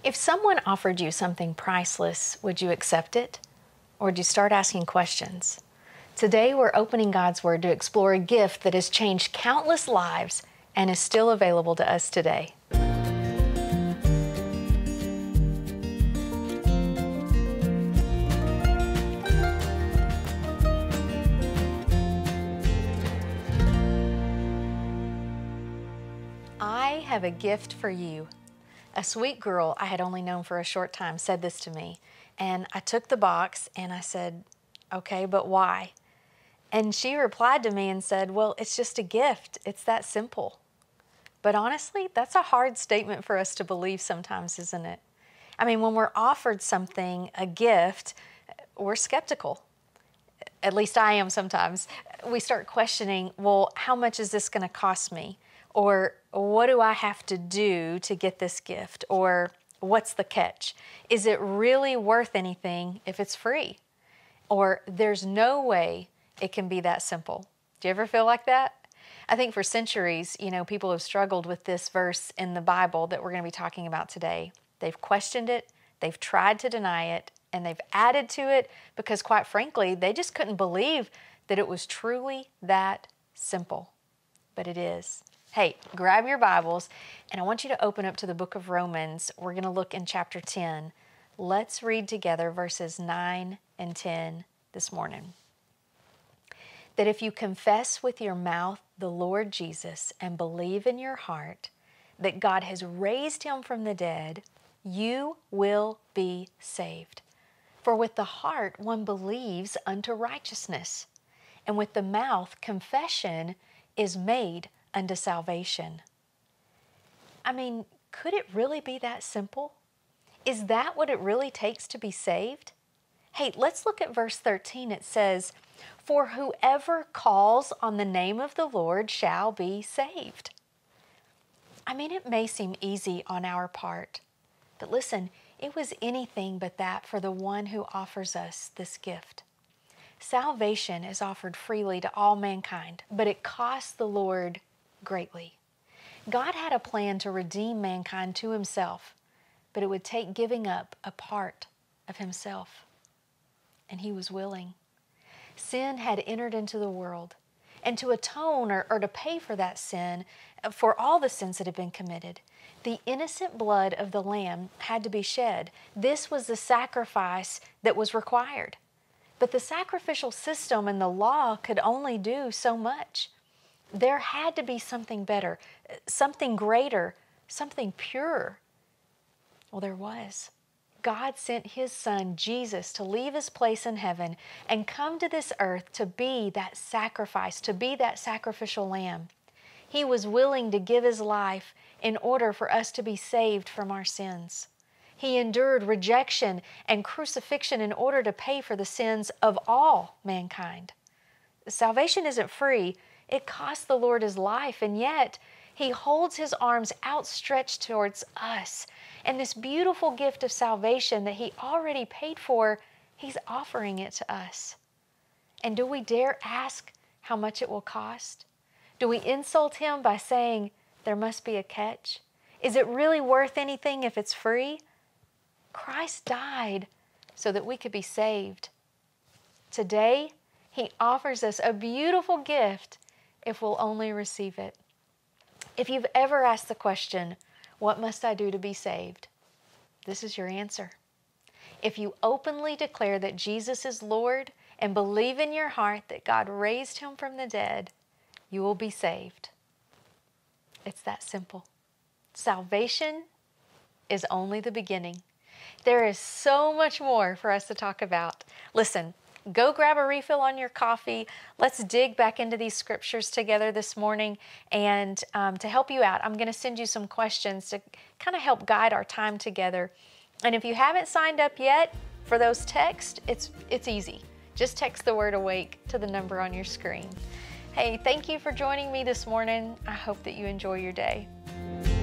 If someone offered you something priceless, would you accept it? Or would you start asking questions? Today, we're opening God's Word to explore a gift that has changed countless lives and is still available to us today. I have a gift for you. A sweet girl I had only known for a short time said this to me, and I took the box and I said, okay, but why? And she replied to me and said, well, it's just a gift. It's that simple. But honestly, that's a hard statement for us to believe sometimes, isn't it? I mean, when we're offered something, a gift, we're skeptical. At least I am sometimes. We start questioning, well, how much is this going to cost me? Or what do I have to do to get this gift? Or what's the catch? Is it really worth anything if it's free? Or there's no way it can be that simple. Do you ever feel like that? I think for centuries, people have struggled with this verse in the Bible that we're going to be talking about today. They've questioned it, they've tried to deny it, and they've added to it because, quite frankly, they just couldn't believe that it was truly that simple. But it is. Hey, grab your Bibles, and I want you to open up to the book of Romans. We're going to look in chapter 10. Let's read together verses 9 and 10 this morning. That if you confess with your mouth the Lord Jesus and believe in your heart that God has raised him from the dead, you will be saved. For with the heart one believes unto righteousness, and with the mouth confession is made unto salvation. I mean, could it really be that simple? Is that what it really takes to be saved? Hey, let's look at verse 13. It says, for whoever calls on the name of the Lord shall be saved. I mean, it may seem easy on our part, but listen, it was anything but that for the one who offers us this gift. Salvation is offered freely to all mankind, but it costs the Lord greatly. God had a plan to redeem mankind to himself, but it would take giving up a part of himself. And he was willing. Sin had entered into the world, and to atone or to pay for that sin, for all the sins that had been committed, the innocent blood of the Lamb had to be shed. This was the sacrifice that was required. But the sacrificial system and the law could only do so much. There had to be something better, something greater, something purer. Well, there was. God sent his son, Jesus, to leave his place in heaven and come to this earth to be that sacrifice, to be that sacrificial lamb. He was willing to give his life in order for us to be saved from our sins. He endured rejection and crucifixion in order to pay for the sins of all mankind. Salvation isn't free. It cost the Lord his life, and yet he holds his arms outstretched towards us. And this beautiful gift of salvation that he already paid for, he's offering it to us. And do we dare ask how much it will cost? Do we insult him by saying there must be a catch? Is it really worth anything if it's free? Christ died so that we could be saved. Today, he offers us a beautiful gift if we'll only receive it. If you've ever asked the question, what must I do to be saved? This is your answer. If you openly declare that Jesus is Lord and believe in your heart that God raised him from the dead, you will be saved. It's that simple. Salvation is only the beginning. There is so much more for us to talk about. Listen, go grab a refill on your coffee. Let's dig back into these scriptures together this morning. And to help you out, I'm going to send you some questions to kind of help guide our time together. And if you haven't signed up yet for those texts, it's easy. Just text the word AWAKE to the number on your screen. Hey, thank you for joining me this morning. I hope that you enjoy your day.